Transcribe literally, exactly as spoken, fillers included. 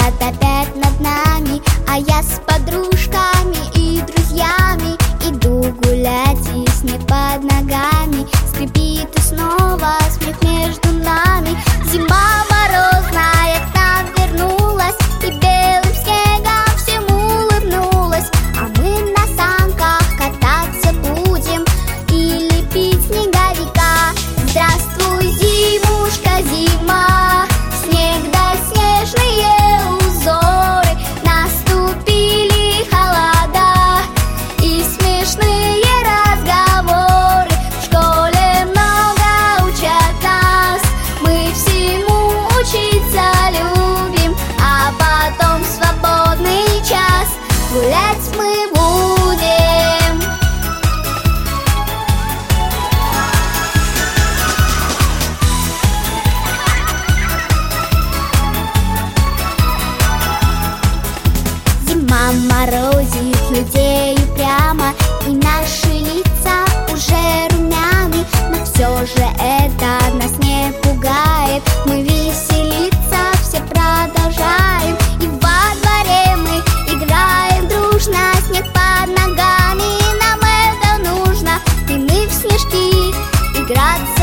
летят опять над нами, а я с подружками и друзьями иду гулять, и снег под ногами скрипит, и снова смех между нами. Зима морозная к нам вернулась, и белым снегом всем улыбнулась, а мы на санках кататься будем и лепить снеговика. Здравствуй, зимушка, зима, снег да снежные узоры, наступили холода и смешные разговоры. В школе много учат нас, мы всему учиться любим, а потом в свободный час гулять мы будем. Зима морозит людей упрямо, и наши лица уже румяны, но все же это нас не пугает. Мы веселиться все продолжаем, и во дворе мы играем дружно. Снег под ногами, нам это нужно, и мы в снежки играть